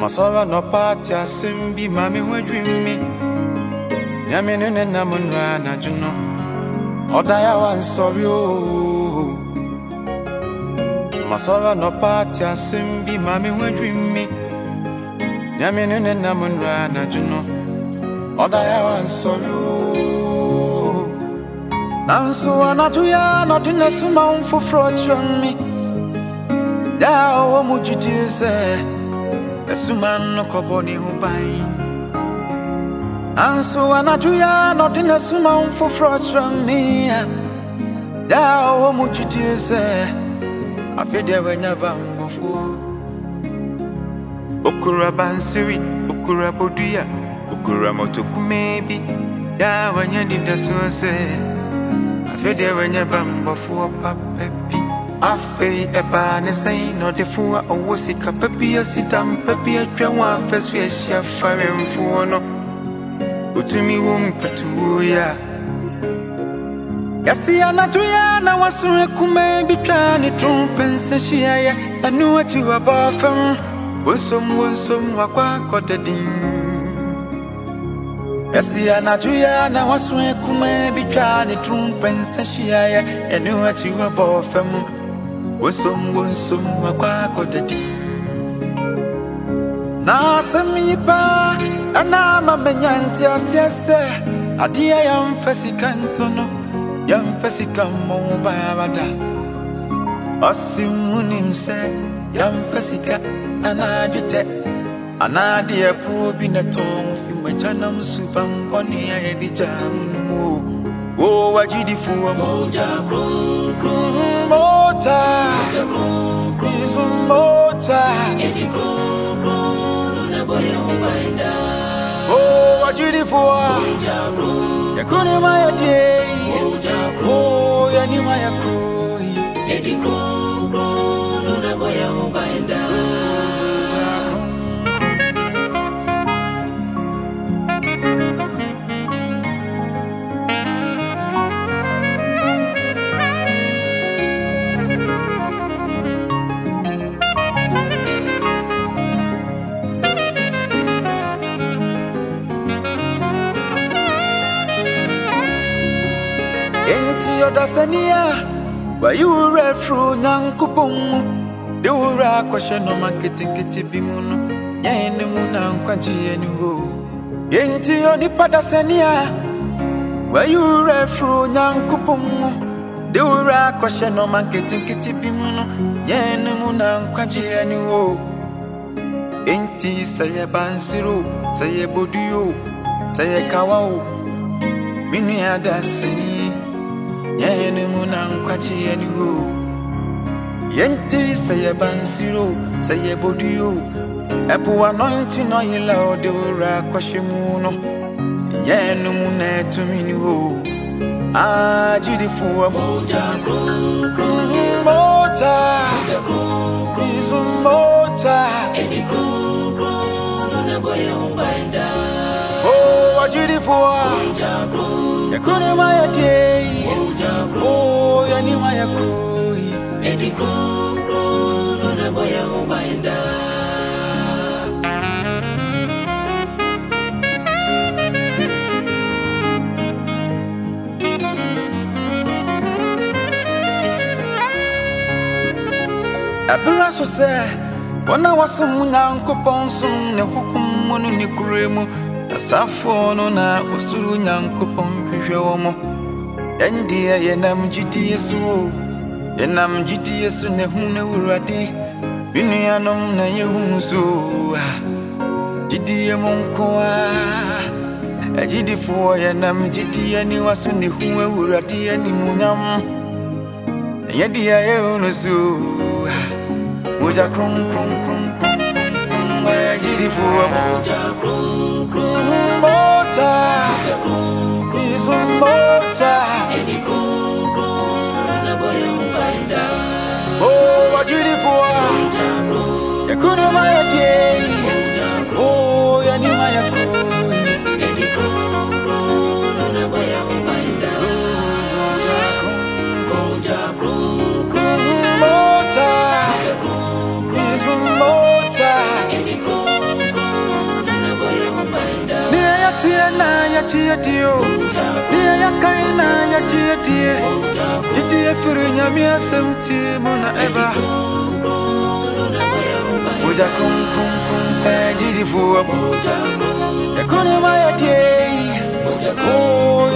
Masora no party asimbi mami we dream me. Nyame no na munra na juno. Odaya wan sorry o. Masora no party asimbi mami we dream me. Nyame no na munra na juno. Odaya wan sorry o. Nanso anatuya no dinna suma unfofro chon me. Da o mujidi se Esuman no koboni hubai Anso anatuya no dina suma unfofro from me Da o mujidi se Afede wenya bambofo Okura bansiri okura boduya okura motokumebi Da wenya dinda so se Afede wenya bambofo papepi Afe eba ne say no de fuwa owo sika papi asidam papi atwa wa fesu ehia faremfo no otumi wo mpetu ya Yasi anatuya na wasure kuma bitwa ne trumpense hia ya anu ati wa bafam wonsom wakwa kodadin Yasi anatuya na wasure kuma bitwa ne trumpense hia ya anu ati wa bafam Wonsum wakwa kodadi Na samipa Anama menyanti asiese Adia yamfesika ntono Yamfesika mbabada Asimunimse Yamfesika anajute Anadia kubi netongu Fimwechana msupa mboni ya edijamu Oh wajidi fuwa Moja krum Mota Is mota Edi krum Nuna boya ubainda Oh wajidi fuwa Moja krum Yakuni maya diei Moja krum Oh yani maya koi Edi krum Nuna boya ubainda Enti odasania Wa yure fru nyankupon De ura kwashe no maketikiti bimuno Nyene muna nkwaji eni ho Enti onipa dasania Wa yure fru nyankupon De ura kwashe no maketikiti bimuno Nyene muna nkwaji eni ho Enti saye bansiro Saye boduyo Saye kawao Minu ya dasani Yene muna nkwachi yeni ho Yenti saye bansiro Saye boduyo Epu anointing no yila ode ura kwashe muno Yene muna etumini ho Ajidi fuwa Moja krum Mota Moja krum Isu mota Edi krum Nuna boya ubainda Oh ajidi fuwa Moja krum Yakuni maya diei Oh, yani maya koi Edi krum Nuna boya ubainda Abira so se Wana wasum nyankopon sum ne hukum mu ni kuremu Asafo no na osuru nyankopon hwehwe wo mo Endia yenam jidi yesu Yenam jidi yesu ne hune urade Binuanom na yehu so Jidi ye monkoa Ajidi fo yenam jidi ani wasu ne hune urade ani munyam Yedia yehu so Moja krum Ajidi fo Moja krum Mota Is mota Edi krum Nuna boya ubainda Oh ajidi fo Moja krum Yakuni maya diei Moja krum Oh yani maya koi Edi krum Nuna boya ubainda Moja krum Mota Moja krum Is mota Edi krum dear. Did you for Yamia something mona ever? Would I come, and you for a boat? I couldn't my day. Oh,